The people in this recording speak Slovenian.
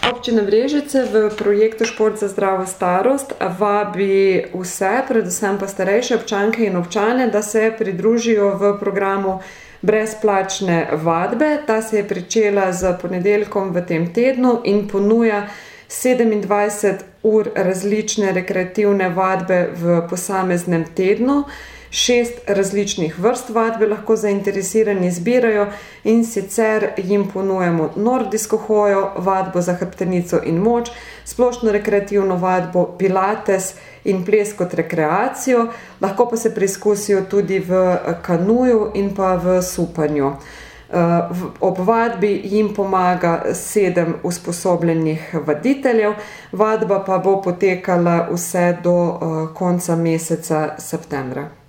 Občina Brežice v projektu Šport za zdravo starost vabi vse, predvsem pa starejše občanke in občane, da se pridružijo v programu brezplačne vadbe. Ta se je pričela z ponedeljkom v tem tednu in ponuja 27 ur različne rekreativne vadbe v posameznem tednu. 6 različnih vrst vadbe lahko zainteresirani izbirajo, in sicer jim ponujamo nordijsko hojo, vadbo za hrbtenico in moč, splošno rekreativno vadbo, pilates in ples kot rekreacijo, lahko pa se preizkusijo tudi v kanuju in pa v supanju. Ob vadbi jim pomaga 7 usposobljenih vaditeljev, vadba pa bo potekala vse do konca meseca septembra.